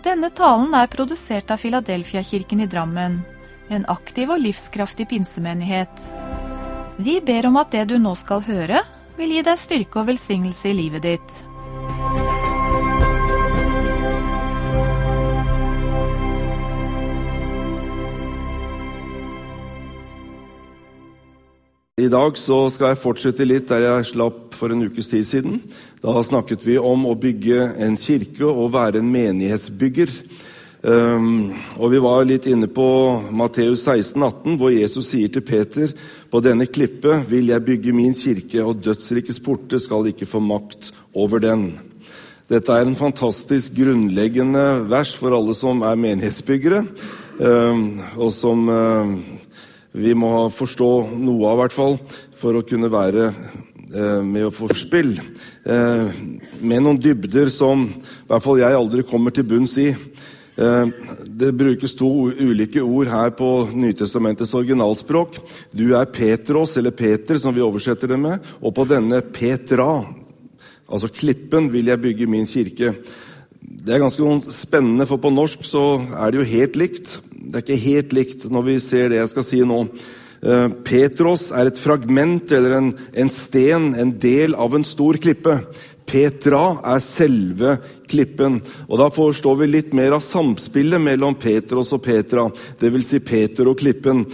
Denne talen produsert av Philadelphia-kirken i Drammen, en aktiv og livskraftig pinsemenighet. Vi ber om at det du nå skal høre, vil gi deg styrke og velsignelse i livet ditt. I dag så skal jeg fortsette litt der jeg slapp for en ukes tid siden. Da snakket vi om å bygge en kirke og være en menighetsbygger. Og vi var litt inne på Matteus 16,18, hvor Jesus sier til Peter: «På denne klippe vil jeg bygge min kirke, og dødsrikets porter skal ikke få makt over den.» Dette en fantastisk grunnleggende vers for alle som menighetsbyggere, og som vi må forstå noe av, I hvert fall, for å kunne være med å forspill. Med noen dybder som I hvert fall jeg aldri kommer til bunns I. Det brukes 2 ulike ord her på Nytestamentets originalspråk. Du Petros, eller Peter, som vi oversetter det med, og på denne Petra, altså klippen, vil jeg bygge min kirke. Det ganske spennende, for på norsk så det jo helt likt. Det ikke helt likt når vi ser det jeg skal si nå. Petros et fragment eller en sten, en del av en stor klippe. Petra selve klippen. Og da forstår vi litt mer av samspillet mellom Petros og Petra. Det vil si Peter og klippen.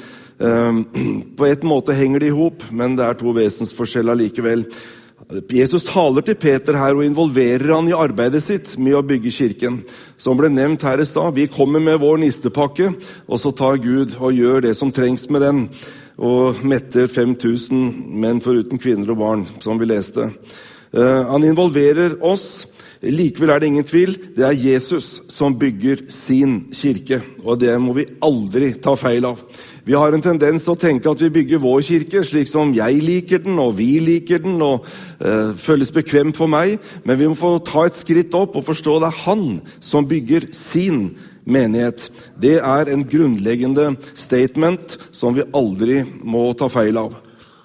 På et måte henger de ihop, men det 2 vesensforskjeller likevel. Jesus taler til Peter her og involverer han I arbeidet sitt med å bygge kirken. Som ble nevnt her I stad, vi kommer med vår nistepakke, og så tar Gud og gjør det som trengs med den, og metter 5000 menn foruten kvinner og barn, som vi leste. Han involverer oss, likevel det ingen tvil, det Jesus som bygger sin kirke, og det må vi aldri ta feil av. Vi har en tendens til å tenke at vi bygger vår kirke slik som jeg liker den, og vi liker den, og føles bekvemt for meg, men vi må få ta et skritt opp og forstå det han som bygger sin menighet. Det en grunnleggende statement som vi aldri må ta feil av.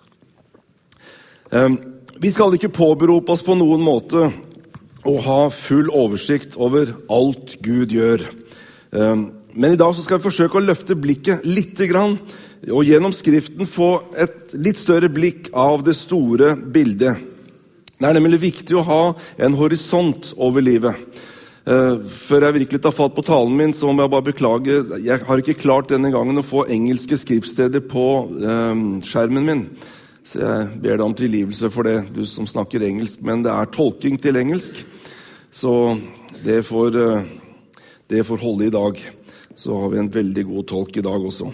Vi skal ikke påberope oss på noen måte å ha full oversikt over alt Gud gjør. Men I dag så skal vi forsøke å løfte blikket litt grann, og gjennom skriften få et litt større blikk av det store bildet. Det nemlig viktig å ha en horisont over livet. Før jeg virkelig tar fatt på talen min, så må jeg bare beklage, jeg har ikke klart denne gangen å få engelske skriftsteder på skjermen min. Så jeg ber deg om tilgivelse for det, du som snakker engelsk, men det tolking til engelsk, så det får holde I dag. Så har vi en veldig god tolk I dag også.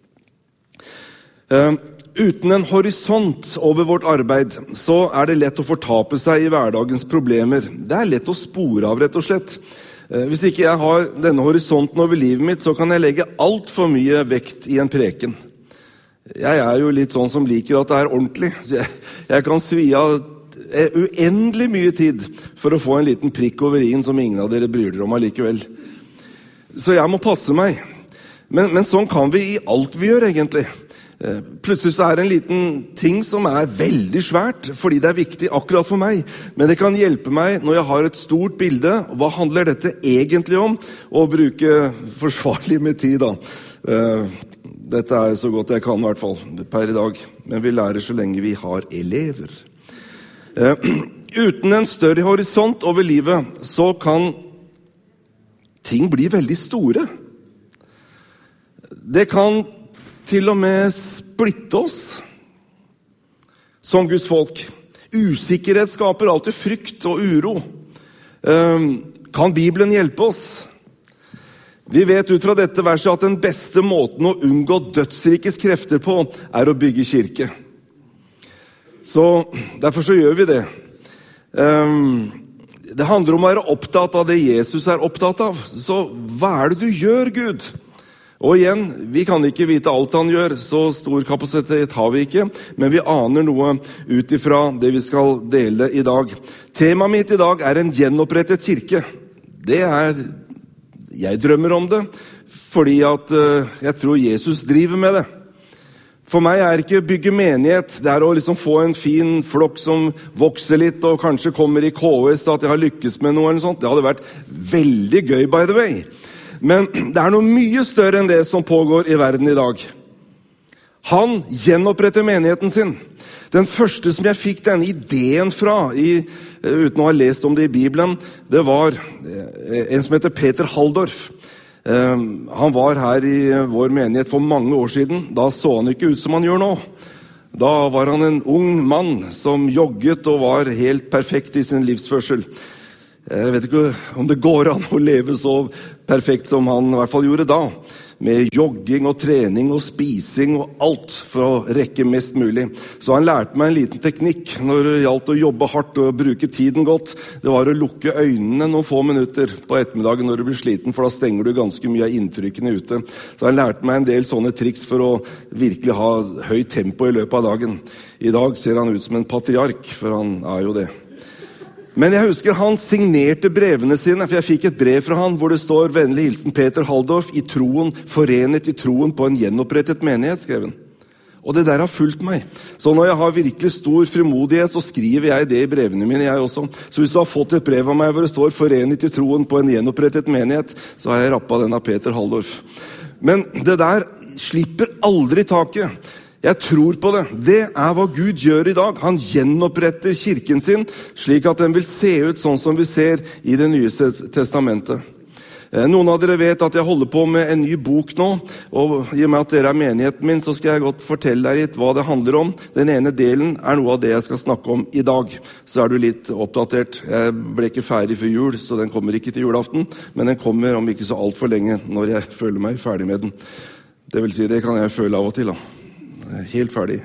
Uten en horisont over vårt arbeid, så det lett å fortape seg I hverdagens problemer. Det lett å spore av, rett og slett. Hvis ikke jeg har denne horisonten over livet mitt, så kan jeg legge alt for mye vekt I en preken. Jeg jo litt sånn som liker at det ordentlig. Jeg kan svi av uendelig mye tid for å få en liten prikk over I-en som ingen av dere bryr dere om allikevel. Så jeg må passe meg. Men sånn kan vi I alt vi gjør egentlig. Plutselig så det en liten ting som veldig svært, fordi det viktig akkurat for meg. Men det kan hjelpe meg når jeg har et stort bilde. Hva handler dette egentlig om? Å bruke forsvarlig med tid da. Dette så godt jeg kan I hvert fall per I dag. Men vi lærer så lenge vi har elever. Uten en større horisont over livet, så kan ting blir veldig store. Det kan til og med splitte oss som Guds folk. Usikkerhet skaper alltid frykt og uro. Kan Bibelen hjelpe oss? Vi vet ut fra dette verset at den beste måten å unngå dødsrikes krefter på å bygge kirke. Så derfor så gjør vi det. Det handler om å være opptatt av det Jesus opptatt av. Så hva det du gjør, Gud? Og igjen, vi kan ikke vite alt han gjør, så stor kapasitet har vi ikke, men vi aner noe utifra det vi skal dele I dag. Temaet mitt I dag en gjenopprettet kirke. Det jeg drømmer om det, fordi at jeg tror Jesus driver med det. For meg ikke bygge menighet, det å liksom få en fin flokk som vokser litt, og kanskje kommer i KS at jeg har lykkes med noe eller sånt. Det hadde vært veldig gøy, by the way. Men det noe mye større enn det som pågår i verden i dag. Han gjenoppretter menigheten sin. Den første som jeg fikk denne ideen fra, uten å ha lest om det i Bibelen, det var en som heter Peter Halldorf. Han var her i vår menighet for mange år siden. Da så han ikke ut som han gjør nå. Da var han en ung mann som jogget og var helt perfekt i sin livsførsel. Jeg vet ikke om det går an å leve så perfekt som han i hvert fall gjorde da. Med jogging og trening og spising og alt for å rekke mest mulig. Så han lærte meg en liten teknikk når det gjaldt å jobbe hardt og bruke tiden godt. Det var å lukke øynene noen få minutter på ettermiddagen når du blir sliten, for da stenger du ganske mye av inntrykkene ute. Så han lærte meg en del sånne triks for å virkelig ha høyt tempo i løpet av dagen. I dag ser han ut som en patriark, for han jo det. Men jeg husker han signerte brevene sine, for jeg fikk et brev fra han hvor det står «Vennlig hilsen Peter Halldorf, i troen, forenet i troen på en gjenopprettet menighet», skrev han. Og det der har fulgt meg. Så når jeg har virkelig stor frimodighet, så skriver jeg det i brevene mine, jeg også. Så hvis du har fått et brev av meg hvor det står «Forenet i troen på en gjenopprettet menighet», så har jeg rappet den av Peter Halldorf. Men det der slipper aldri taket. Jeg tror på det. Det hva Gud gjør i dag. Han gjenoppretter kirken sin, slik at den vil se ut sånn som vi ser i det nye testamentet. Noen av dere vet at jeg holder på med en ny bok nå, og i og med at dere menigheten min, så skal jeg godt fortelle deg litt hva det handler om. Den ene delen noe av det jeg skal snakke om i dag. Så du litt oppdatert. Jeg ble ikke ferdig før jul, så den kommer ikke til julaften, men den kommer om ikke så alt for lenge, når jeg føler meg ferdig med den. Det vil si, det kan jeg føle av og til da. Helt ferdig.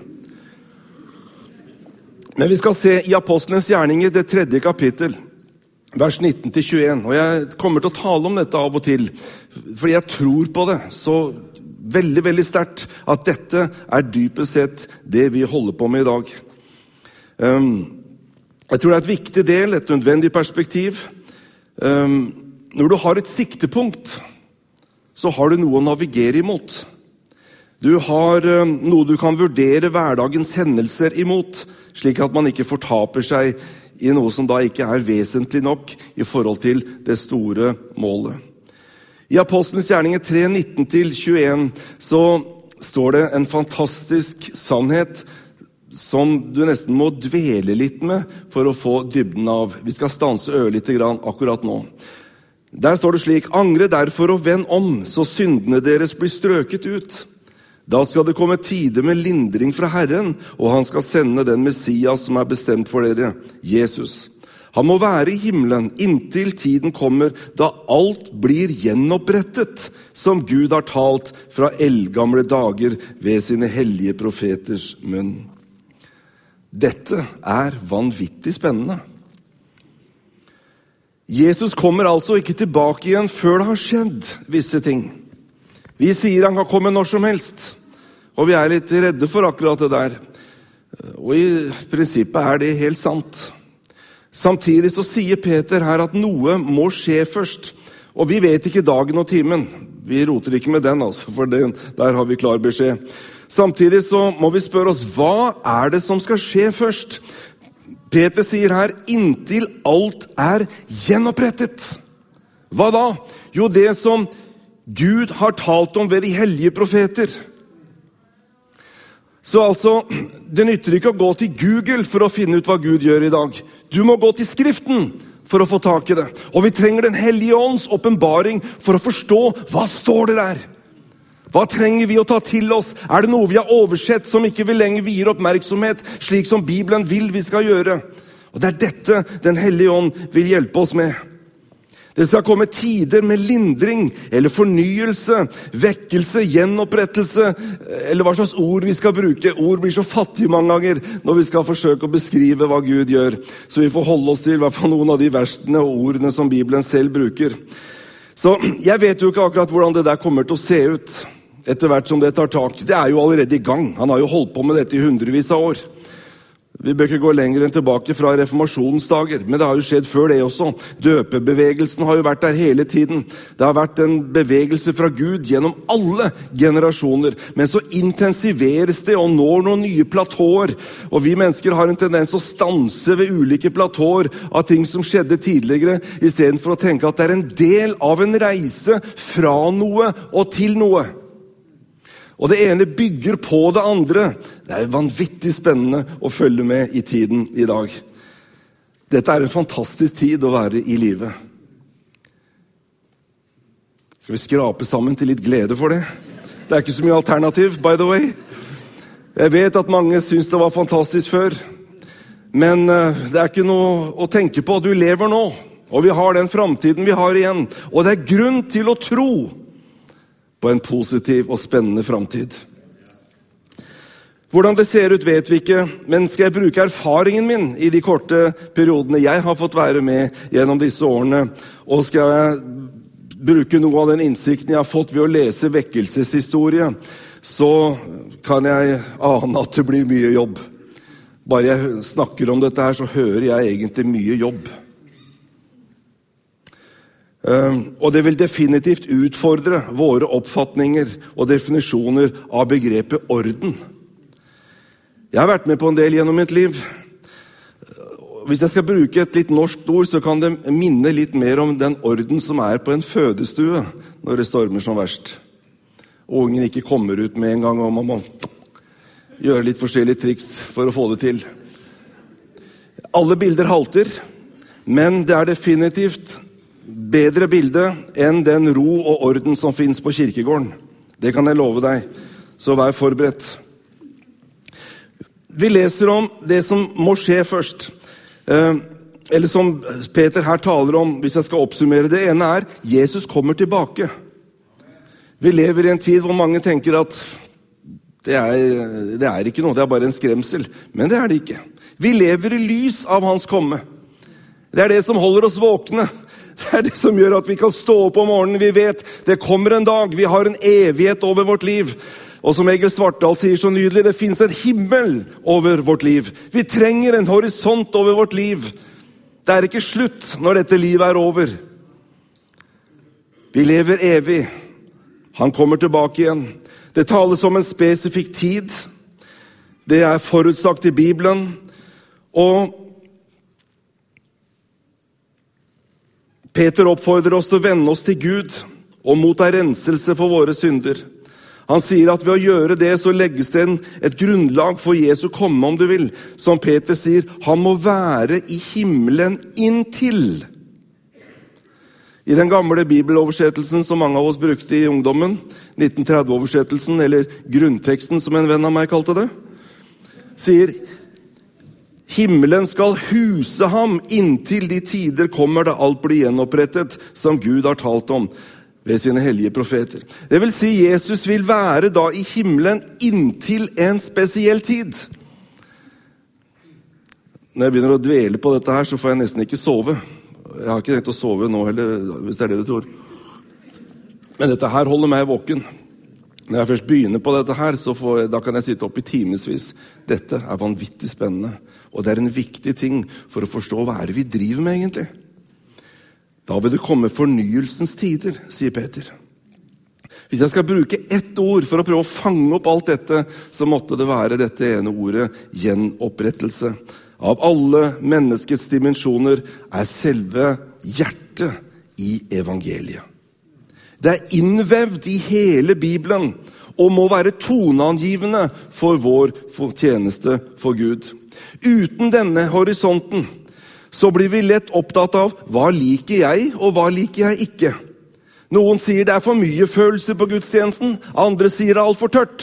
Men vi skal se i Apostlenes gjerninger, det 3. kapittel, vers 19-21. Og jeg kommer til å tale om dette av og til, fordi jeg tror på det så veldig, veldig sterkt at dette dypest sett det vi holder på med i dag. Jeg tror det et viktig del, et nødvendig perspektiv. Når du har et siktepunkt, så har du noe å navigere imot. Du har noe du kan vurdere hverdagens hendelser imot, slik at man ikke fortaper seg i noe som da ikke vesentlig nok i forhold til det store målet. I Apostlenes gjerninger 3, 19-21 så står det en fantastisk sannhet som du nesten må dvele litt med for å få dybden av. Vi skal stanse ørlite grann akkurat nå. Der står det slik: «Angre derfor og vend om, så syndene deres blir strøket ut. Da skal det komme tider med lindring fra Herren, og han skal sende den Messias som bestemt for dere, Jesus. Han må være i himmelen inntil tiden kommer, da alt blir gjenopprettet, som Gud har talt fra eldgamle dager ved sine hellige profeters munn.» Dette vanvittig spennende. Jesus kommer altså ikke tilbake igjen før det har skjedd visse ting. Vi sier han kan komme når som helst, og vi litt redde for akkurat det der. Og i prinsippet det helt sant. Samtidig så sier Peter her at noe må skje først, og vi vet ikke dagen og timen. Vi roter ikke med den, altså, for der har vi klar beskjed. Samtidig så må vi spørre oss, hva det som skal skje først? Peter sier her, inntil alt gjenopprettet. Hva da? Jo, det som Gud har talt om ved de hellige profeter. Så altså, det nytter ikke å gå til Google for å finne ut hva Gud gjør i dag. Du må gå til Skriften for å få tak i det. Og vi trenger den hellige ånds åpenbaring for å forstå hva står det der. Hva trenger vi å ta til oss? Det noe vi har oversett som ikke vi lenger vier oppmerksomhet, slik som Bibelen vil vi skal gjøre? Og det dette den hellige ånd vil hjelpe oss med. Det skal komme tider med lindring, eller fornyelse, vekkelse, gjenopprettelse, eller hva slags ord vi skal bruke. Ord blir så fattige mange ganger når vi skal forsøke å beskrive hva Gud gjør. Så vi får holde oss til i hvert fall noen av de versene og ordene som Bibelen selv bruker. Så jeg vet jo ikke akkurat hvordan det der kommer til å se ut etter hvert som det tar tak. Det jo allerede i gang. Han har jo holdt på med dette i hundrevis av år. Vi bør ikke gå lenger enn tilbake fra reformasjonens dager, men det har jo skjedd før det også. Døpebevegelsen har jo vært der hele tiden. Det har vært en bevegelse fra Gud gjennom alle generasjoner, men så intensiveres det og når noen nye platåer. Og vi mennesker har en tendens å stanse ved ulike platåer av ting som skjedde tidligere, i stedet for å tenke at det er en del av en reise fra noe og til noe. Og det ene bygger på det andre. Det er vanvittig spennende å følge med i tiden i dag. Dette er en fantastisk tid å være i livet. Skal vi skrape sammen til litt glede for det? Det er ikke så mye alternativ, by the way. Jeg vet at mange synes det var fantastisk før. Men det er ikke noe å tenke på. Du lever nå, og vi har den fremtiden vi har igjen. Og det er grunn til å tro på en positiv og spennende fremtid. Hvordan det ser ut vet vi ikke, men skal jeg bruke erfaringen min i de korte periodene jeg har fått være med gjennom disse årene, og skal jeg bruke noe av den innsikten jeg har fått ved å lese vekkelseshistorie, så kan jeg ane at det blir mye jobb. Bare jeg snakker om dette her, så hører jeg egentlig mye jobb. Og det vil definitivt utfordre våre oppfatninger og definisjoner av begrepet orden. Jeg har vært med på en del gjennom mitt liv. Hvis jeg skal bruke et litt norsk ord, så kan det minne litt mer om den orden som er på en fødestue når det stormer som verst. Og ungen ikke kommer ut med en gang, og man må gjøre litt forskjellige triks for å få det til. Alle bilder halter, men det er definitivt bedre bilde enn den ro og orden som finnes på kirkegården. Det kan jeg love deg, så vær forberedt. Vi leser om det som må skje først. Eller som Peter her taler om, hvis jeg skal oppsummere. Det ene er, Jesus kommer tilbake. Vi lever i en tid hvor mange tenker at det er ikke noe, det er bare en skremsel. Men det er det ikke. Vi lever i lys av hans komme. Det er det som holder oss våkne. Det er det som gjør at vi kan stå opp om morgenen. Vi vet, det kommer en dag. Vi har en evighet over vårt liv. Og som Egil Svartdal sier så nydelig, det finnes en himmel over vårt liv. Vi trenger en horisont over vårt liv. Det er ikke slutt når dette livet er over. Vi lever evig. Han kommer tilbake igjen. Det tales om en spesifikk tid. Det er forutsagt i Bibelen. Og Peter oppfordrer oss til å vende oss til Gud og motta renselse for våre synder. Han sier at ved å gjøre det så legges det et grunnlag for Jesu komme, om du vil. Som Peter sier, han må være i himmelen inntil. I den gamle bibeloversettelsen som mange av oss brukte i ungdommen, 1930-oversettelsen, eller grunnteksten som en venn av meg kalte det, sier himmelen skal huse ham inntil de tider kommer da alt blir gjenopprettet, som Gud har talt om ved sine hellige profeter. Det vil si, Jesus vil være da i himmelen inntil en spesiell tid. Når jeg begynner å dvele på dette her, så får jeg nesten ikke sove. Jeg har ikke tenkt å sove nå heller, hvis det er det du tror. Men dette her holder meg våken. Når jeg først begynner på dette her, da kan jeg sitte opp i timesvis. Dette er vanvittig spennende. Og det er en viktig ting for å forstå hva er det vi driver med egentlig. Da vil det komme fornyelsens tider, sier Peter. Hvis jeg skal bruke ett ord for å prøve å fange opp alt dette, så måtte det være dette ene ordet, gjenopprettelse. Av alle menneskets dimensjoner er selve hjertet i evangeliet. Det er innvevd i hele Bibelen, og må være toneangivende for vår tjeneste for Gud. Uten denne horisonten så blir vi lett opptatt av hva liker jeg, og hva liker jeg ikke. Noen sier det er for mye følelser på gudstjenesten, andre sier det er alt for tørt.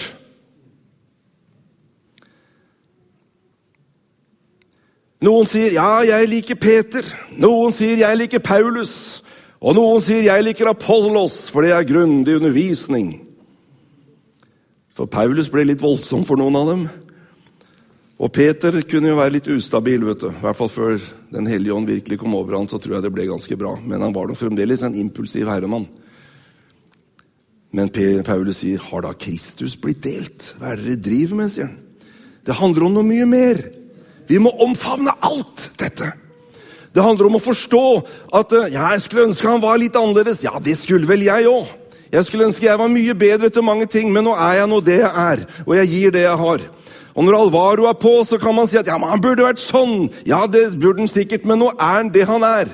Noen sier ja, jeg liker Peter, noen sier jeg liker Paulus, og noen sier jeg liker Apollos, for det er grundig undervisning. For Paulus ble litt voldsom for noen av dem. Og Peter kunne jo være litt ustabil, vet du. I hvert fall før den hellige ånd virkelig kom over han, så tror jeg det ble ganske bra. Men han var nok fremdeles en impulsiv herremann. Men Paulus sier, har da Kristus blitt delt? Hva er det dere driver med, sier han. Det handler om noe mye mer. Vi må omfavne alt dette. Det handler om å forstå at jeg skulle ønske han var litt annerledes. Ja, det skulle vel jeg også. Jeg skulle ønske jeg var mye bedre til mange ting, men nå er jeg nå det jeg er, og jeg gir det jeg har. Og når Alvaro er på, så kan man si at ja, men han burde vært sånn. Ja, det burde han sikkert, men nå er han det han er.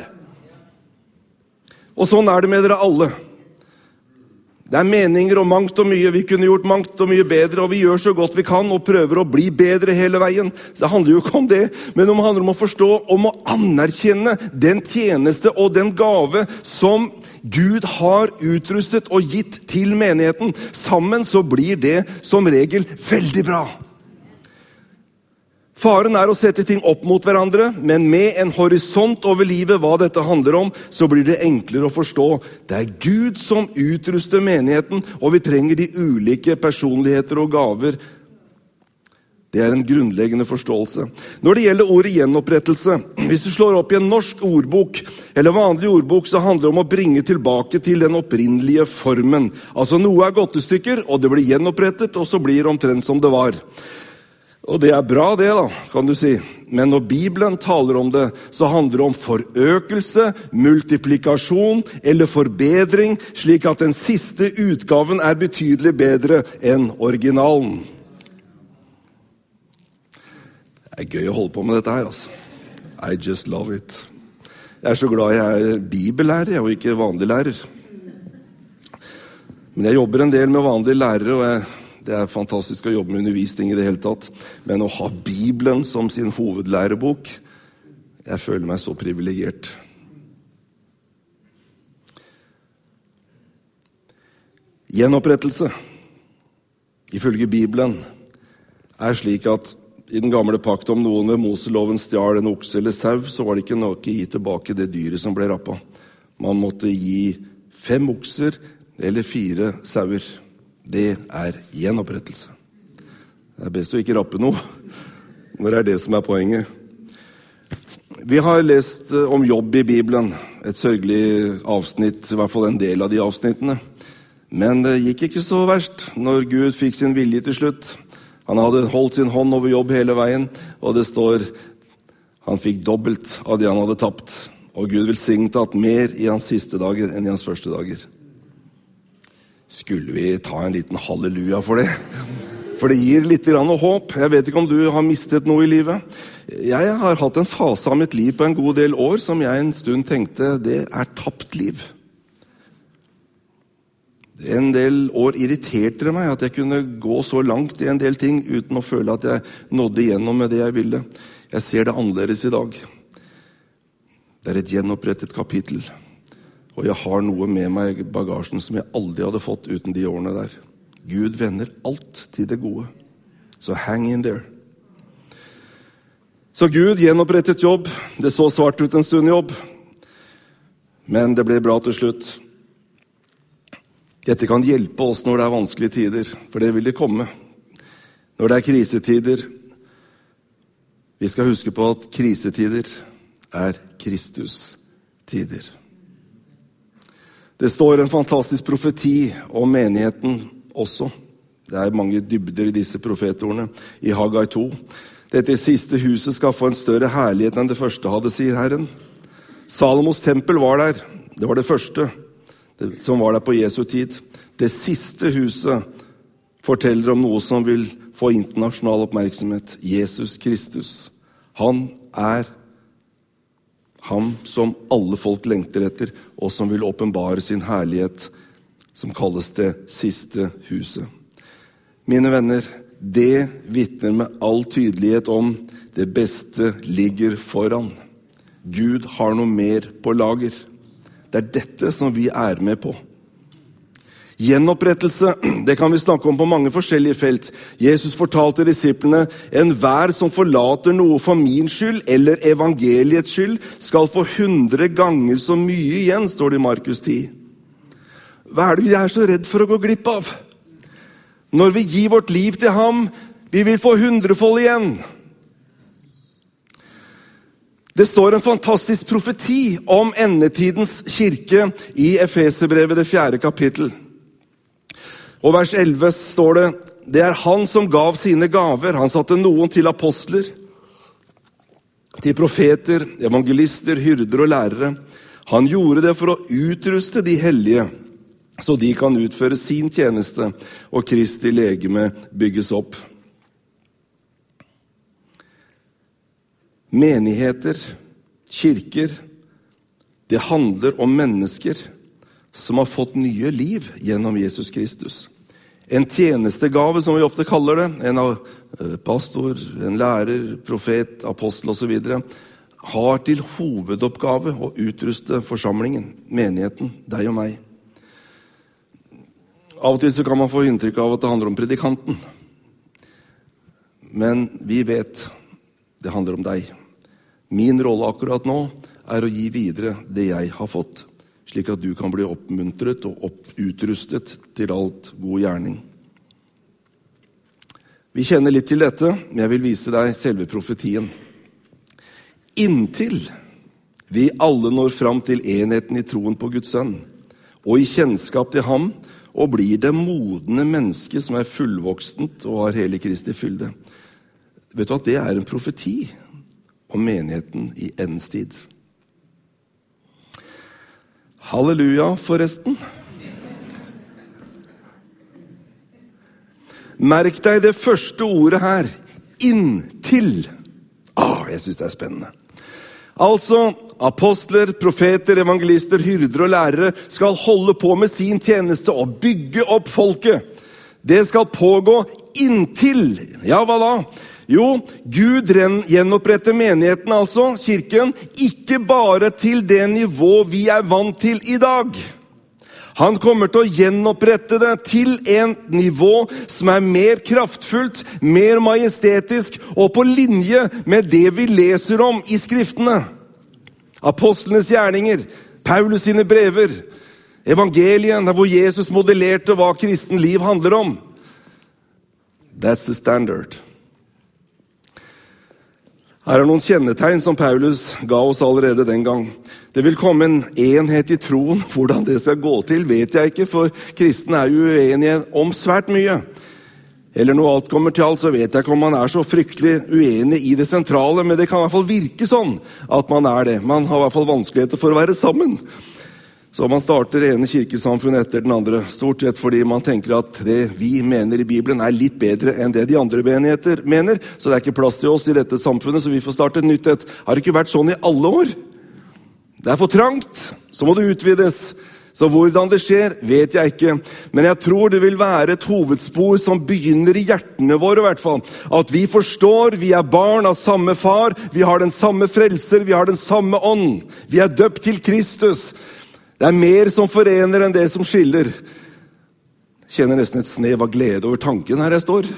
Og sånn er det med dere alle. Det er meninger og mangt og mye. Vi kunne gjort mangt og mye bedre, og vi gjør så godt vi kan og prøver å bli bedre hele veien. Så det handler jo ikke om det, men det handler om å forstå, om å anerkjenne den tjeneste og den gave som Gud har utrustet og gitt til menigheten. Sammen så blir det som regel veldig bra. Faren er å sette ting opp mot hverandre, men med en horisont over livet hva dette handler om, så blir det enklere å forstå. Det er Gud som utruster menigheten, og vi trenger de ulike personligheter og gaver. Det er en grunnleggende forståelse. Når det gjelder ordet gjenopprettelse, hvis du slår opp i en norsk ordbok, eller vanlig ordbok, så handler det om å bringe tilbake til den opprinnelige formen. Altså noe er gått i stykker, og det blir gjenopprettet, og så blir det omtrent som det var. Og det er bra det da, kan du si. Men når Bibelen taler om det, så handler det om forøkelse, multiplikasjon eller forbedring, slik at den siste utgaven er betydelig bedre enn originalen. Det er gøy å holde på med dette her, altså. I just love it. Jeg er så glad jeg er bibellærer, og ikke vanlig lærer. Men jeg jobber en del med vanlige lærere, og det er fantastisk å jobbe med undervisning i det hele tatt. Men å ha Bibelen som sin hovedlærebok, jeg føler meg så privilegert. Gjenopprettelse, ifølge Bibelen, er slik at i den gamle pakt, om noen ved Moseloven stjal en okse eller sau, så var det ikke nok å gi tilbake det dyret som ble rappet. Man måtte gi 5 okser eller 4 sauer. Det er gjenopprettelse. Det er best å ikke rappe noe, når det er det som er poenget. Vi har lest om jobb i Bibelen, et sørgelig avsnitt, i hvert fall en del av de avsnittene. Men det gikk ikke så verst når Gud fikk sin vilje til slutt. Han hadde holdt sin hånd over jobb hele veien, og det står, han fikk dobbelt av det han hadde tapt. Og Gud velsignet at mer i hans siste dager enn i hans første dager. Skulle vi ta en liten halleluja for det? For det gir litt grann håp. Jeg vet ikke om du har mistet noe i livet. Jeg har hatt en fase av mitt liv på en god del år, som jeg en stund tenkte, det er tapt liv. En del år irriterte det meg at jeg kunne gå så langt i en del ting uten å føle at jeg nådde igjennom med det jeg ville. Jeg ser det annerledes i dag. Det er et gjenopprettet kapittel, og jeg har noe med meg i bagasjen som jeg aldri hadde fått uten de årene der. Gud vender alt til det gode. Så hang in there. Så Gud gjenopprettet jobb. Det så svart ut en stund jobb, men det ble bra til slutt. Dette kan hjelpe oss når det er vanskelige tider, for det vil det komme. Når det er krisetider, vi skal huske på at krisetider er Kristus-tider. Det står en fantastisk profeti om menigheten også. Det er mange dybder i disse profetordene i Haggai 2. Dette siste huset skal få en større herlighet enn det første hadde, sier Herren. Salomos tempel var der. Det var det første som var der på Jesu tid. Det siste huset forteller om noe som vil få internasjonal oppmerksomhet. Jesus Kristus. Han er ham som alle folk lengter etter, og som vil åpenbare sin herlighet, som kalles det siste huset. Mine venner, det vitner med all tydelighet om det beste ligger foran. Gud har noe mer på lager. Det er dette som vi er med på. Gjenopprettelse, det kan vi snakke om på mange forskjellige felt. Jesus fortalte disiplene, enhver som forlater noe for min skyld, eller evangeliets skyld, skal få 100 ganger så mye igjen, står det i Markus 10. Hva er det vi er så redd for å gå glipp av? Når vi gir vårt liv til ham, vi vil få 100-fold igjen. Det står en fantastisk profeti om endetidens kirke i Efeserbrevet, det 4. kapittel. Og vers 11 står det, det er han som gav sine gaver. Han satte noen til apostler, til profeter, evangelister, hyrder og lærere. Han gjorde det for å utruste de hellige, så de kan utføre sin tjeneste, og Kristi legeme bygges opp. Menigheter, kirker, det handler om mennesker som har fått nye liv gjennom Jesus Kristus. En tjenestegave, som vi ofte kaller det, en av pastor, en lærer, profet, apostel og så videre, har til hovedoppgave å utruste forsamlingen, menigheten, deg og meg. Av og til så kan man få inntrykk av at det handler om predikanten. Men vi vet, det handler om deg. Min rolle akkurat nå er å gi videre det jeg har fått, slik at du kan bli oppmuntret og utrustet til alt god gjerning. Vi kjenner litt til dette, men jeg vil vise deg selve profetien. Inntil vi alle når fram til enheten i troen på Guds sønn, og i kjennskap til ham, og blir det modne menneske som er fullvoksent og har hele Kristi fylde. Vet du at det er en profeti om menigheten i endens tid? Halleluja, forresten. Merk deg det første ordet her. Inntil. Jeg synes det er spennende. Altså, apostler, profeter, evangelister, hyrder og lærere skal holde på med sin tjeneste og bygge opp folket. Det skal pågå inntil. Ja, hva da? Jo, Gud gjenoppretter menigheten, altså kirken, ikke bare til det nivå vi er vant til i dag. Han kommer til å gjenopprette det til et nivå som er mer kraftfullt, mer majestetisk og på linje med det vi leser om i skriftene. Apostlenes gjerninger, Paulus sine brever, evangelien, hvor Jesus modellerte hva kristen liv handler om. That's the standard. Her er noen kjennetegn som Paulus ga oss allerede den gang. Det vil komme en enhet i troen. Hvordan det skal gå til, vet jeg ikke, for kristne er jo uenige om svært mye. Eller når alt kommer til alt, så vet jeg ikke om man er så fryktelig uenig i det sentrale, men det kan i hvert fall virke sånn at man er det. Man har i hvert fall vanskeligheter for å være sammen. Så man starter ene kirkesamfunn etter den andre, stort sett fordi man tenker at det vi mener i Bibelen er litt bedre enn det de andre menigheter mener, så det er ikke plass til oss i dette samfunnet, så vi får starte et nytt et. Har det ikke vært sånn i alle år? Det er for trangt, så må det utvides. Så hvordan det skjer, vet jeg ikke. Men jeg tror det vil være et hovedspor som begynner i hjertene våre i hvert fall. At vi forstår, vi er barn av samme far, vi har den samme frelser, vi har den samme ånd. Vi er døpt til Kristus. Det er mer som forener enn det som skiller. Jeg kjenner nesten et snev av glede over tanken her jeg står.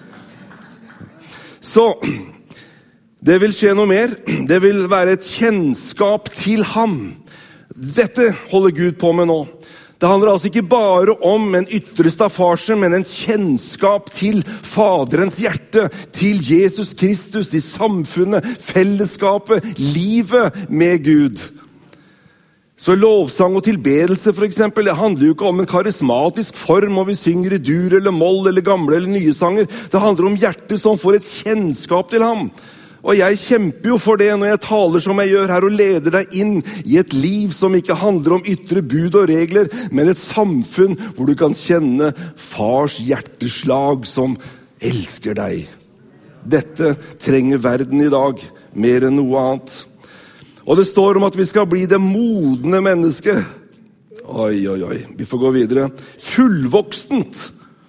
Så det vil skje noe mer. Det vil være et kjennskap til ham. Dette holder Gud på med nå. Det handler altså ikke bare om en ytre staffasje, men en kjennskap til Faderens hjerte, til Jesus Kristus, til samfunnet, fellesskapet, livet med Gud. Så lovsang og tilbedelse for eksempel, det handler jo ikke om en karismatisk form, og vi synger i dur eller moll eller gamle eller nye sanger. Det handler om hjertet som får et kjennskap til ham. Og jeg kjemper jo for det når jeg taler som jeg gjør her, og leder deg inn i et liv som ikke handler om ytre bud og regler, men et samfunn hvor du kan kjenne fars hjerteslag som elsker deg. Dette trenger verden i dag, mer enn noe annet. Og det står om at vi skal bli det modne mennesket. Oi, oi, oi. Vi får gå videre. Fullvoksent.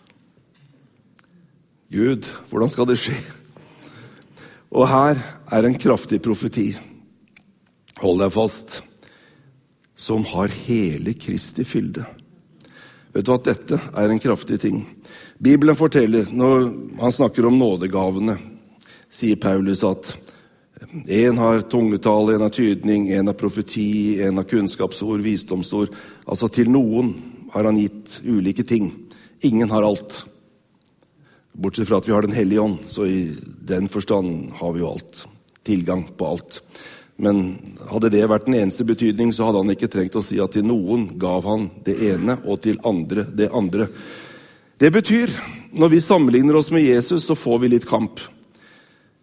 Gud, hvordan skal det skje? Og her er en kraftig profeti. Hold deg fast. Som har hele Kristi fylde. Vet du at dette er en kraftig ting? Bibelen forteller, når han snakker om nådegavene, sier Paulus at en har tungetale, en har tydning, en har profeti, en har kunnskapsord, visdomsord. Altså til noen har han gitt ulike ting. Ingen har alt. Bortsett fra at vi har den hellige ånd, så i den forstand har vi jo alt. Tilgang på alt. Men hadde det vært den eneste betydning, så hadde han ikke trengt å si at til noen gav han det ene, og til andre det andre. Det betyr, når vi sammenligner oss med Jesus, så får vi litt kamp.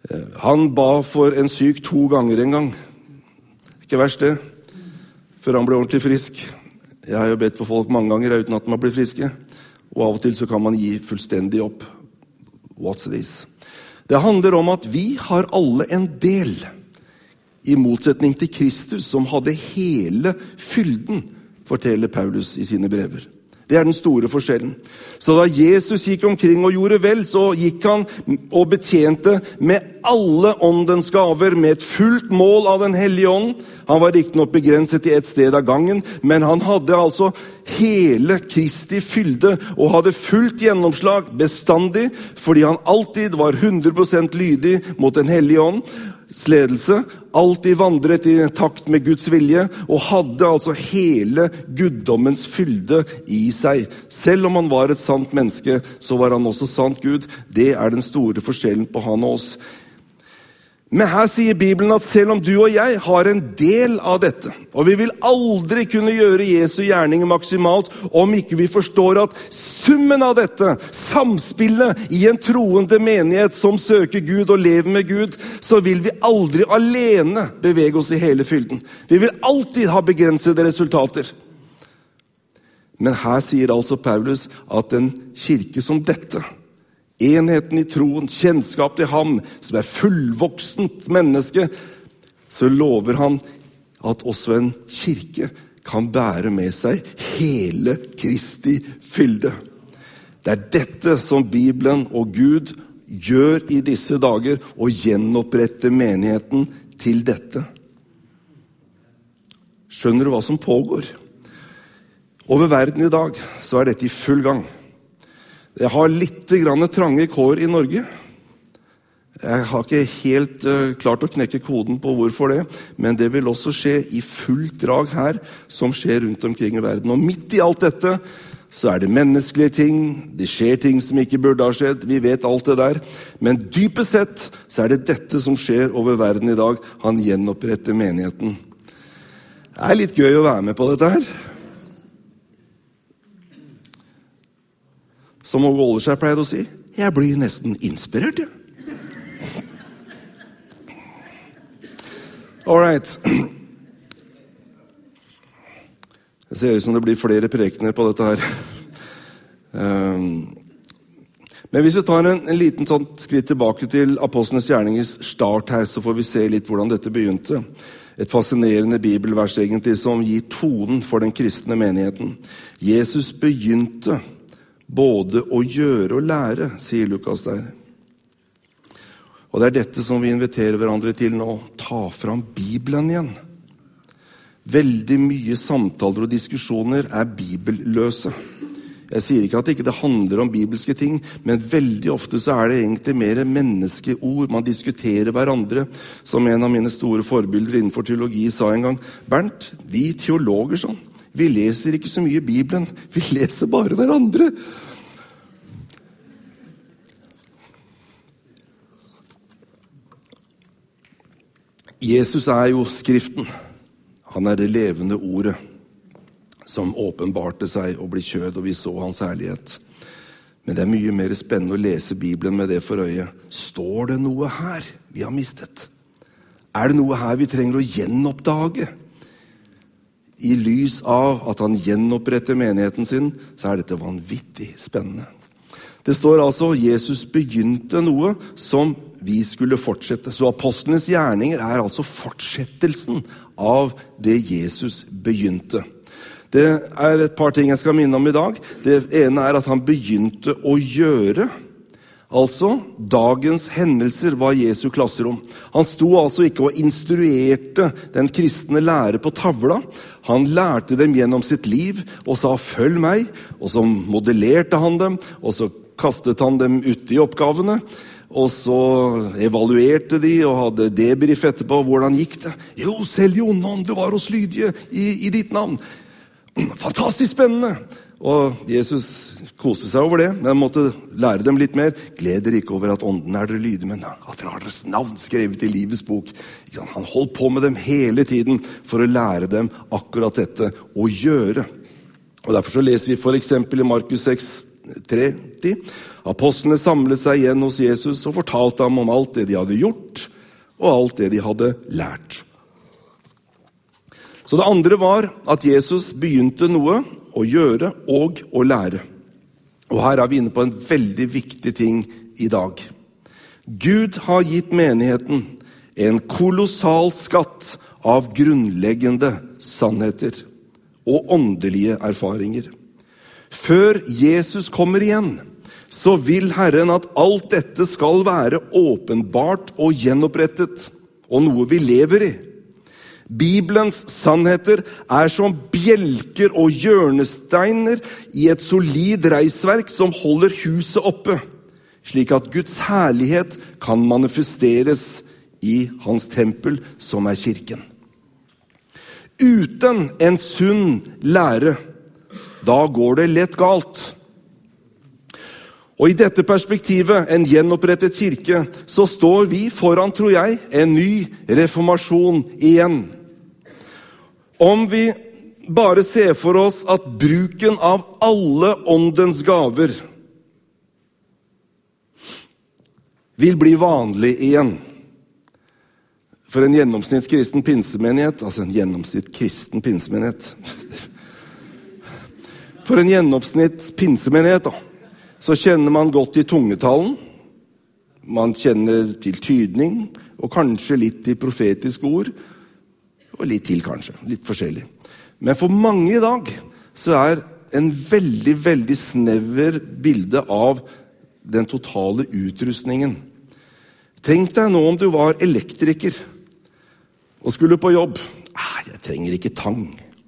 Han ba for en syk 2 ganger en gang. Ikke verst det, før han ble ordentlig frisk. Jeg har jo bedt for folk mange ganger uten at de har blitt friske. Og av og til så kan man gi fullstendig opp. What's this? Det handler om at vi har alle en del, i motsetning til Kristus, som hadde hele fylden, forteller Paulus i sine brever. Det den store forskjellen. Så da Jesus gikk omkring og gjorde vel, så gikk han og betjente med alle åndens gaver, med et fullt mål av den hellige ånd. Han var ikke nok begrenset til et sted av gangen, men han hadde altså hele Kristi fylde, og hadde fullt gjennomslag bestandig, fordi han alltid var 100% lydig mot den hellige ånd. Ledelse, alltid vandret i takt med Guds vilje, og hadde altså hele guddommens fylde i seg. Selv om han var et sant menneske, så var han også sant Gud. Det den store forskjellen på han og oss. Men her sier Bibelen at selv om du og jeg har en del av dette, og vi vil aldri kunne gjøre Jesu gjerninger maksimalt om ikke vi forstår at summen av dette, samspillet i en troende menighet som søker Gud og lever med Gud, så vil vi aldri alene bevege oss i hele fylden. Vi vil alltid ha begrensede resultater. Men her sier altså Paulus at en kirke som dette, enheten i troen, kjennskap til ham, som fullvoksent menneske, så lover han at også en kirke kan bære med seg hele Kristi fylde. Det dette som Bibelen og Gud gjør i disse dager, å gjenopprette menigheten til dette. Skjønner du hva som pågår? Over verden i dag så dette i full gang. Jeg har litt trange kår i Norge. Jeg har ikke helt klart å knekke koden på hvorfor det, men det vil også skje i fullt drag her, som skjer rundt omkring i verden. Og midt i alt dette, så det menneskelige ting, det skjer ting som ikke burde ha skjedd, vi vet alt det der. Men dypest sett, så det dette som skjer over verden i dag. Han gjenoppretter menigheten. Det litt gøy å være med på dette her. Som Åge Åleskjær pleide å si, jeg blir nesten inspirert, ja. All right. Det ser ut som det blir flere prekener på dette her. Men hvis vi tar en liten sånn skritt tilbake til Apostlenes gjerningers start her, så får vi se litt hvordan dette begynte. Et fascinerende bibelvers egentlig som gir tonen for den kristne menigheten. Jesus begynte både å gjøre og lære, sier Lukas der. Og det dette som vi inviterer hverandre til nå. Ta fram Bibelen igjen. Veldig mye samtaler og diskusjoner bibelløse. Jeg sier ikke at det ikke handler om bibelske ting, men veldig ofte så det egentlig mer menneskeord. Man diskuterer hverandre, som en av mine store forbilder innenfor teologi sa en gang. Bernt, vi teologer sånn, vi leser ikke så mye Bibelen, vi leser bare hverandre. Jesus jo Skriften. Han det levende ordet som åpenbarte seg og ble kjød, og vi så hans herlighet. Men det mye mer spennende å lese Bibelen med det for øye. Står det noe her vi har mistet? Det noe her vi trenger å gjenoppdage? I lys av at han gjenoppretter menigheten sin, så dette vanvittig spennende. Det står altså, Jesus begynte noe som vi skulle fortsette. Så apostlenes gjerninger altså fortsettelsen av det Jesus begynte. Det et par ting jeg skal minne om i dag. Det ene at han begynte å gjøre. Altså, dagens hendelser var Jesu klasserom. Han sto altså ikke og instruerte den kristne lære på tavla. Han lærte dem gjennom sitt liv og sa, følg meg. Og så modellerte han dem, og så kastet han dem ut i oppgavene. Og så evaluerte de og hadde debrief etterpå. Hvordan gikk det? Jo, selv i onde ånd, det var oss lydige i ditt navn. Fantastisk spennende! Og Jesus koste seg over det, men han måtte lære dem litt mer. Gled dere ikke over at ånden dere lydige, men at dere har deres navn skrevet i livets bok. Han holdt på med dem hele tiden for å lære dem akkurat dette å gjøre. Og derfor så leser vi for eksempel i Markus 6, 30. Apostlene samlet seg igjen hos Jesus og fortalte ham om alt det de hadde gjort, og alt det de hadde lært. Så det andre var at Jesus begynte noe å gjøre og å lære. Og her er vi inne på en veldig viktig ting i dag. Gud har gitt menigheten en kolossal skatt av grunnleggende sannheter og åndelige erfaringer. Før Jesus kommer igjen, så vil Herren at alt dette skal være åpenbart og gjenopprettet, og noe vi lever i. Bibelens sannheter er som bjelker og hjørnesteiner i et solid reisverk som holder huset oppe, slik at Guds herlighet kan manifesteres i hans tempel, som er kirken. Uten en sunn lære, da går det lett galt. Og i dette perspektivet, en gjenopprettet kirke, så står vi foran, tror jeg, en ny reformasjon igjen. Om vi bare ser for oss at bruken av alle åndens gaver vil bli vanlig igjen. For en gjennomsnittskristen pinsemenighet, altså en gjennomsnittskristen pinsemenighet, for en gjennomsnitts pinsemenighet da, så kjenner man godt til tungetalen, man kjenner til tydning, og kanskje litt til profetiske ord, og litt til kanskje, litt forskjellig. Men for mange i dag, så er en veldig, veldig snever bilde av den totale utrustningen. Tenk deg nå om du var elektriker, og skulle på jobb. Jeg trenger ikke tang.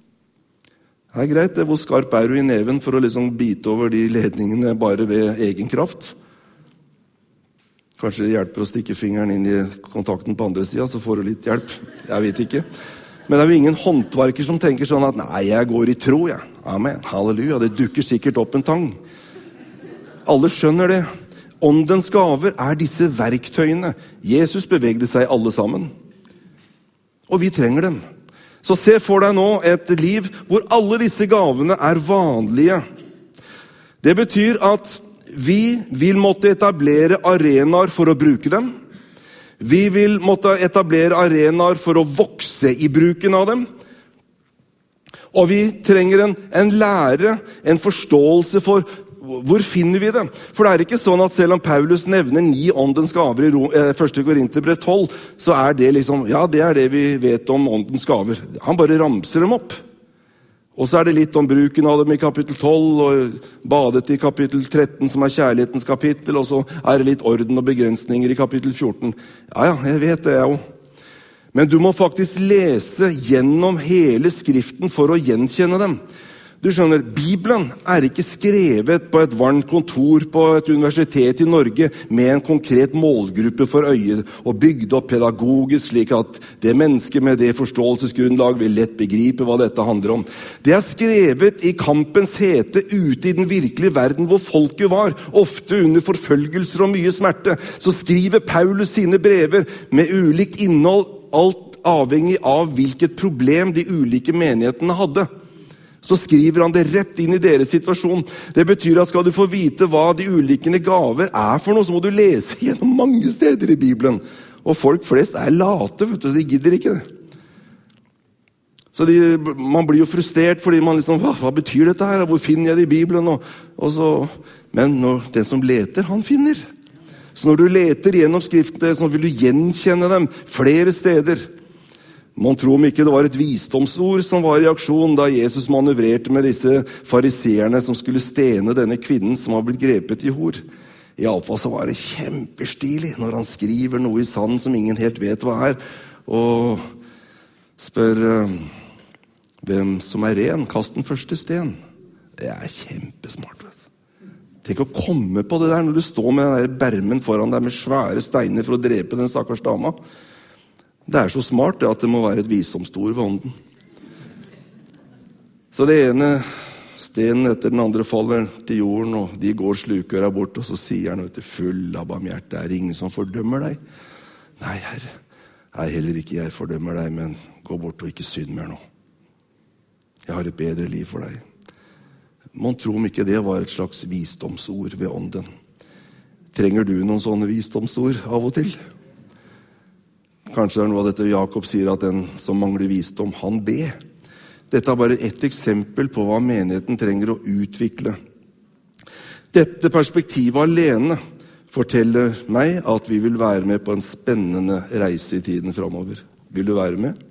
Det er greit, hvor skarp er du i neven for å liksom bite over de ledningene bare ved egen kraft? Kanskje det hjelper å stikke fingeren inn i kontakten på andre siden, så får du litt hjelp. Jeg vet ikke. Men det er jo ingen håndverker som tenker sånn at nei, jeg går i tro, jeg. Amen, halleluja, det dukker sikkert opp en tang. Alle skjønner det. Åndens gaver er disse verktøyene. Jesus bevegde seg alle sammen. Og vi trenger dem. Så se for deg nå et liv hvor alle disse gavene er vanlige. Det betyr at vi vil måtte etablere arenaer for å bruke dem. Vi vil måtte etablere arenaer for å vokse i bruken av dem. Og vi trenger en lære, en forståelse for hvor finner vi det? For det er ikke sånn at selv om Paulus nevner 9 åndens gaver i 1. Korinterbrev 12, så er det liksom, ja, det er det vi vet om åndens gaver. Han bare ramser dem opp. Og så er det litt om bruken av dem i kapittel 12, og badet i kapittel 13, som er kjærlighetens kapittel, og så er det litt orden og begrensninger i kapittel 14. Ja, jeg vet det, jeg også. Men du må faktisk lese gjennom hele skriften for å gjenkjenne dem. Du skjønner, Bibelen er ikke skrevet på et varmt kontor på et universitet i Norge med en konkret målgruppe for øye og bygd opp pedagogisk slik at det mennesket med det forståelsesgrunnlag vil lett begripe hva dette handler om. Det er skrevet i kampens hete ute i den virkelige verden hvor folket var, ofte under forfølgelser og mye smerte. Så skriver Paulus sine brever med ulikt innhold, alt avhengig av hvilket problem de ulike menighetene hadde. Så skriver han det rett inn i deres situasjon. Det betyr at skal du få vite hva de ulike gaver er for noe, så må du lese gjennom mange steder i Bibelen. Og folk flest er late, vet du, de gidder ikke det. Så man blir jo frustrert fordi man liksom, hva betyr dette her? Hvor finner jeg det i Bibelen? Men den som leter, han finner. Så når du leter gjennom skriften, så vil du gjenkjenne dem flere steder. Man tror om ikke det var et visdomsord som var i aksjon da Jesus manøvrerte med disse fariseerne som skulle stene denne kvinnen som var blitt grepet i hor. I alle fall så var det kjempestilig når han skriver noe i sanden som ingen helt vet hva er, og spør hvem som er ren, kast den første sten. Det er kjempesmart, vet du. Tenk å komme på det der når du står med den der bermen foran deg med svære steiner for å drepe den stakkars dama. Det er så smart at det må være et visdomsord ved ånden. Så det ene stenen etter den andre faller til jorden, og de går slukøra bort, og så sier han full av barmhjerte, er det ingen som fordømmer deg? Nei, Herre, nei, heller ikke jeg fordømmer deg, men gå bort og ikke synd mer nå. Jeg har et bedre liv for deg. Man tror om ikke det var et slags visdomsord ved ånden. Trenger du noen sånne visdomsord av og til? Kanskje det noe av dette Jakob sier, at den som mangler visdom, han be. Dette bare et eksempel på hva menigheten trenger å utvikle. Dette perspektivet alene forteller meg at vi vil være med på en spennende reise i tiden fremover. Vil du være med?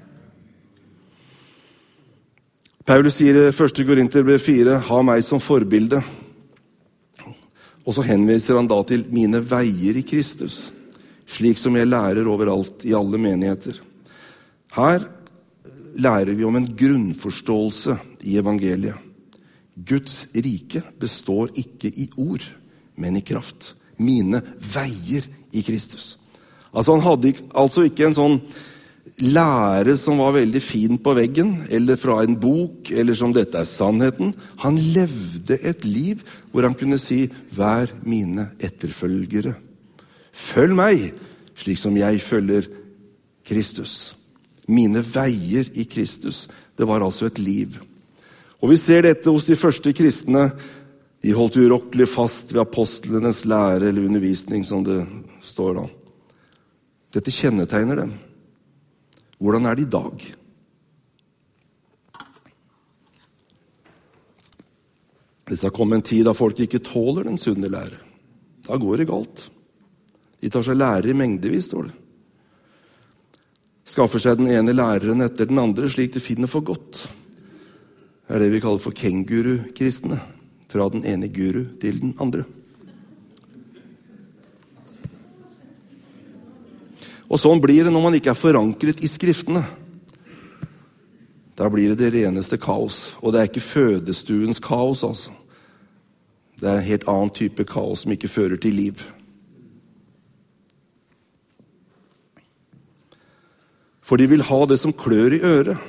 Paulus sier i 1. Korinterbrev 4, ha meg som forbilde. Og så henviser han da til mine veier i Kristus, slik som jeg lærer overalt i alle menigheter. Her lærer vi om en grunnforståelse i evangeliet. Guds rike består ikke i ord, men i kraft. Mine veier i Kristus. Altså han hadde altså ikke en sånn lære som var veldig fin på veggen, eller fra en bok, eller som dette er sannheten. Han levde et liv hvor han kunne si, vær mine etterfølgere. Følg meg, slik som jeg følger Kristus. Mine veier i Kristus. Det var altså et liv. Og vi ser dette hos de første kristne. De holdt urokkelig fast ved apostlenes lære eller undervisning, som det står da. Dette kjennetegner dem. Hvordan er det i dag? Det skal komme en tid da folk ikke tåler den sunne lære. Da går det galt. De tar seg lære i mengdevis, står det. Skaffer seg den ene læreren etter den andre, slik de finner for godt. Det er det vi kaller for kenguru-kristne. Fra den ene guru til den andre. Og sånn blir det når man ikke er forankret i skriftene. Da blir det reneste kaos. Og det er ikke fødestuens kaos, altså. Det er en helt annen type kaos som ikke fører til liv. For de vil ha det som klør i øret.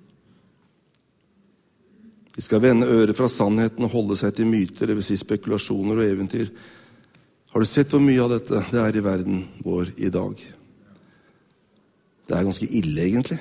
De skal vende øret fra sannheten og holde seg til myter, det vil si spekulasjoner og eventyr. Har du sett hvor mye av dette det er i verden vår i dag? Det er ganske ille, egentlig.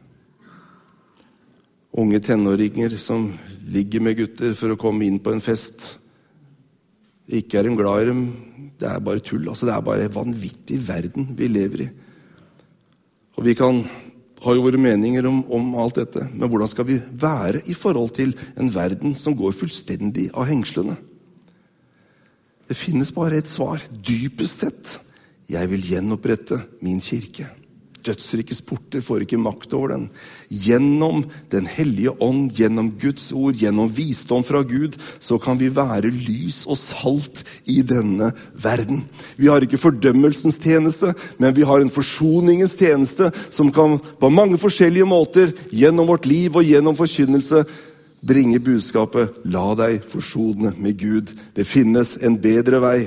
Unge tenåringer som ligger med gutter for å komme inn på en fest. Ikke er de glad i dem. Det er bare tull. Altså, det er bare en vanvittig verden vi lever i. Og vi har jo våre meninger om alt dette, men hvordan skal vi være i forhold til en verden som går fullstendig av hengslene? Det finnes bare et svar, dypest sett. Jeg vil gjenopprette min kirke. Dødsrikes porter får ikke makt over den. Gjennom den hellige ånd, gjennom Guds ord, gjennom visdom fra Gud, så kan vi være lys og salt i denne verden. Vi har ikke fordømmelsens tjeneste, men vi har en forsoningens tjeneste som kan på mange forskjellige måter, gjennom vårt liv og gjennom forkynnelse, bringe budskapet, la deg forsone med Gud. Det finnes en bedre vei.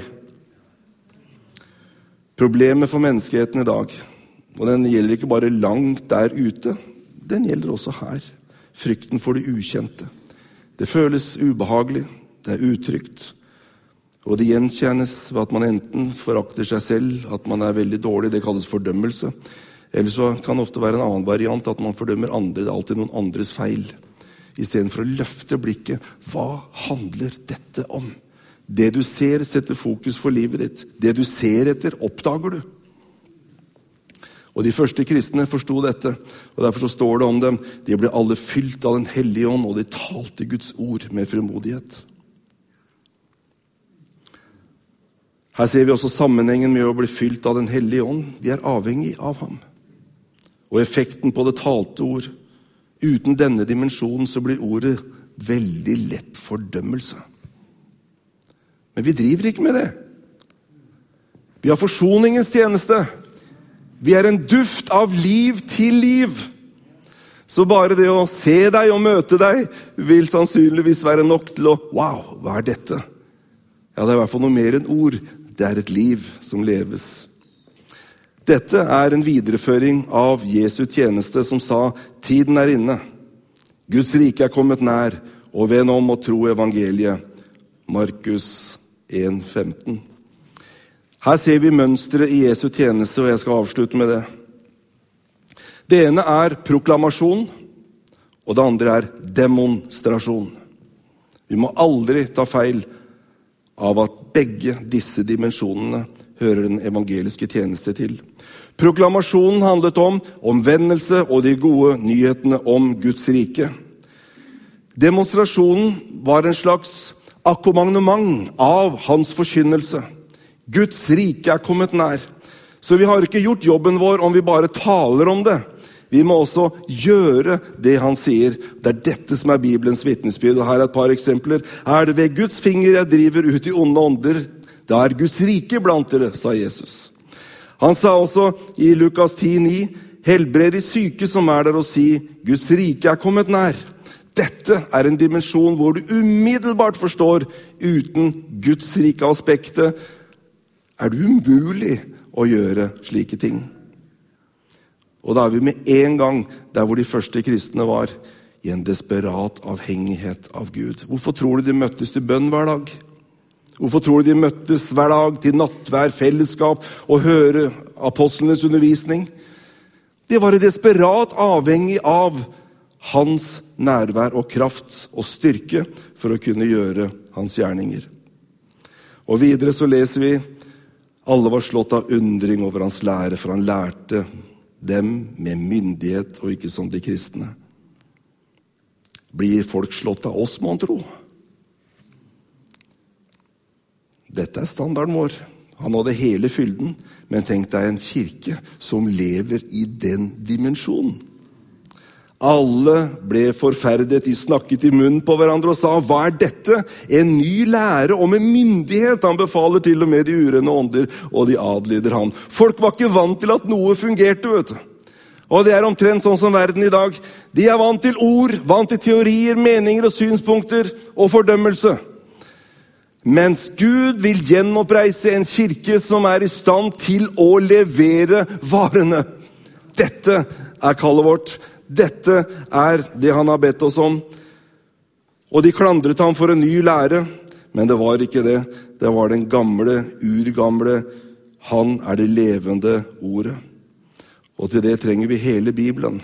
Problemet for menneskeheten i dag, og den gjelder ikke bare langt der ute, den gjelder også her. Frykten for det ukjente. Det føles ubehagelig, det er utrygt, og det gjenkjennes ved at man enten forakter seg selv, at man er veldig dårlig, det kalles fordømmelse, eller så kan det ofte være en annen variant, at man fordømmer andre, det er alltid noen andres feil. I stedet for å løfte blikket, hva handler dette om? Det du ser setter fokus for livet ditt. Det du ser etter, oppdager du. Og de første kristne forstod dette, og derfor så står det om dem, de ble alle fylt av den hellige ånd, og de talte Guds ord med frimodighet. Her ser vi også sammenhengen med å bli fylt av den hellige ånd. Vi er avhengig av ham. Og effekten på det talte ord. Uten denne dimensjonen så blir ordet veldig lett fordømmelse. Men vi driver ikke med det. Vi har forsoningens tjeneste. Vi er en duft av liv til liv. Så bare det å se deg og møte deg vil sannsynligvis være nok til å, wow, hva er dette? Ja, det er i hvert fall noe mer enn ord. Det er et liv som leves. Dette er en videreføring av Jesu tjeneste som sa, tiden er inne. Guds rike er kommet nær, og vend om og tro evangeliet. Markus 1,15. Her ser vi mønstret i Jesu tjeneste, og jeg skal avslutte med det. Det ene er proklamasjon, og det andre er demonstrasjon. Vi må aldri ta feil av at begge disse dimensjonene hører den evangeliske tjeneste til. Proklamasjonen handlet om omvendelse og de gode nyhetene om Guds rike. Demonstrasjonen var en slags akkompagnement av hans forkynnelse. Guds rike er kommet nær. Så vi har ikke gjort jobben vår om vi bare taler om det. Vi må også gjøre det han sier. Det er dette som er Bibelens vitnesbyrd. Og her er et par eksempler. Er det ved Guds finger jeg driver ut i onde ånder? Da er Guds rike blant dere, sa Jesus. Han sa også i Lukas 10,9, helbred de syke som er der og si, Guds rike er kommet nær. Dette er en dimensjon hvor du umiddelbart forstår, uten Guds rike aspektet, er det umulig å gjøre slike ting. Og da er vi med en gang der hvor de første kristne var, i en desperat avhengighet av Gud. Hvorfor tror du de møttes til bønn hver dag? Hvorfor tror du de møttes hver dag til nattvær, fellesskap og høre apostlenes undervisning? De var desperat avhengig av hans nærvær og kraft og styrke for å kunne gjøre hans gjerninger. Og videre så leser vi, alle var slått av undring over hans lære, for han lærte dem med myndighet og ikke som de kristne. Blir folk slått av oss, må han tro? Dette er standarden vår. Han hadde hele fylden, men tenk deg en kirke som lever i den dimensjonen. Alle ble forferdet, de snakket i munnen på hverandre og sa, hva er dette? En ny lære og med myndighet. Han befaler til og med de urene ånder, og de adlyder ham. Folk var ikke vant til at noe fungerte, vet du. Og det er omtrent sånn som verden i dag. De er vant til ord, vant til teorier, meninger og synspunkter og fordømmelse. Mens Gud vil gjenoppreise en kirke som er i stand til å levere varene. Dette er kallet vårt. Dette er det han har bedt oss om. Og de klandret ham for en ny lære, men det var ikke det. Det var den gamle, urgamle. Han er det levende ordet. Og til det trenger vi hele Bibelen.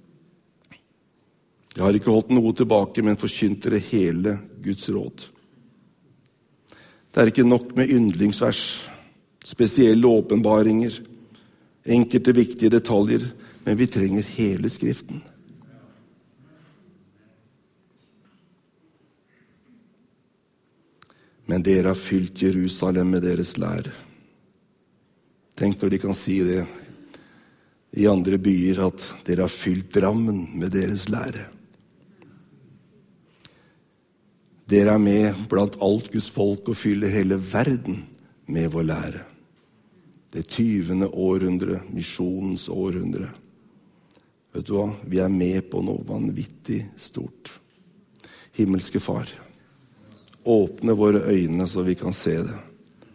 Jeg har ikke holdt noe tilbake, men forkynte det hele Guds råd. Det er ikke nok med yndlingsvers, spesielle åpenbaringer, enkelte viktige detaljer, men vi trenger hele Skriften. Men dere har fylt Jerusalem med deres lære. Tenk når de kan si det i andre byer, at dere har fylt Drammen med deres lære. Dere er med blant alt Guds folk og fyller hele verden med vår lære. Det 20. århundre, misjonens århundre. Vet du hva? Vi er med på noe vanvittig stort. Himmelske Far, åpne våre øyne så vi kan se det.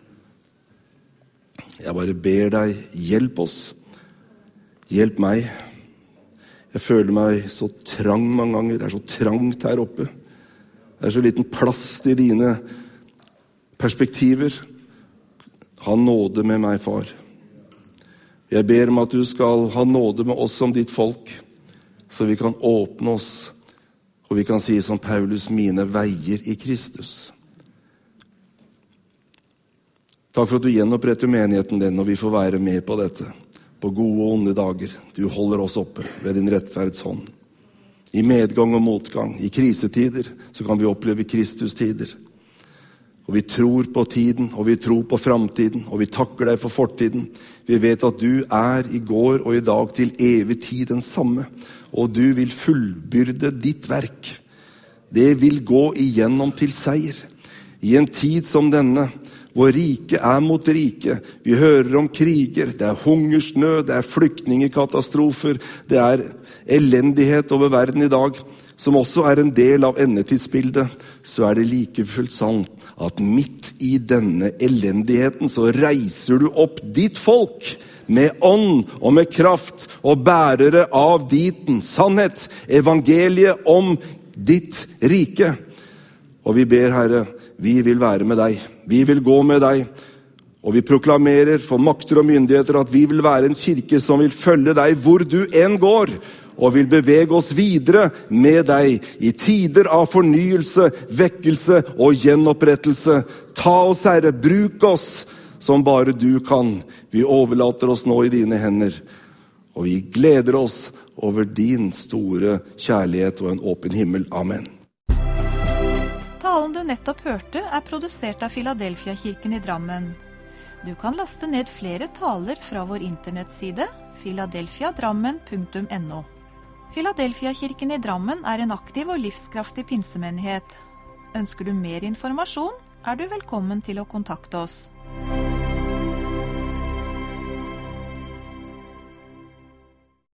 Jeg bare ber deg, hjelp oss. Hjelp meg. Jeg føler meg så trang mange ganger. Det er så trangt her oppe. Det er så liten plass til dine perspektiver. Ha nåde med meg, Far. Jeg ber om at du skal ha nåde med oss som ditt folk, så vi kan åpne oss, og vi kan si som Paulus, mine veier i Kristus. Takk for at du gjenoppretter menigheten din, og vi får være med på dette, på gode og onde dager. Du holder oss oppe ved din rettferds hånd. I medgang og motgang, i krisetider, så kan vi oppleve Kristustider. Og vi tror på tiden, og vi tror på framtiden, og vi takker deg for fortiden. Vi vet at du er i går og i dag til evig tid den samme, og du vil fullbyrde ditt verk. Det vil gå igjennom til seier. I en tid som denne, hvor rike er mot rike, vi hører om kriger, det er hungersnød, det er flyktningekatastrofer, det er elendighet over verden i dag, som også er en del av endetidsbildet, så er det like fullt sant at midt i denne elendigheten så reiser du opp ditt folk med ånd og med kraft og bærere av din sannhet, evangeliet om ditt rike. Og vi ber, Herre, vi vil være med deg, vi vil gå med deg, og vi proklamerer for makter og myndigheter at vi vil være en kirke som vil følge deg hvor du enn går, og vil bevege oss videre med deg i tider av fornyelse, vekkelse og gjenopprettelse. Ta oss, Herre, bruk oss som bare du kan. Vi overlater oss nå i dine hender, og vi gleder oss over din store kjærlighet og en åpen himmel. Amen. Talen du nettopp hørte er produsert av Filadelfia-kirken i Drammen. Du kan laste ned flere taler fra vår internettside filadelfiadrammen.no. Filadelfia-kirken i Drammen er en aktiv og livskraftig pinsemenighet. Ønsker du mer informasjon, er du velkommen til å kontakte oss.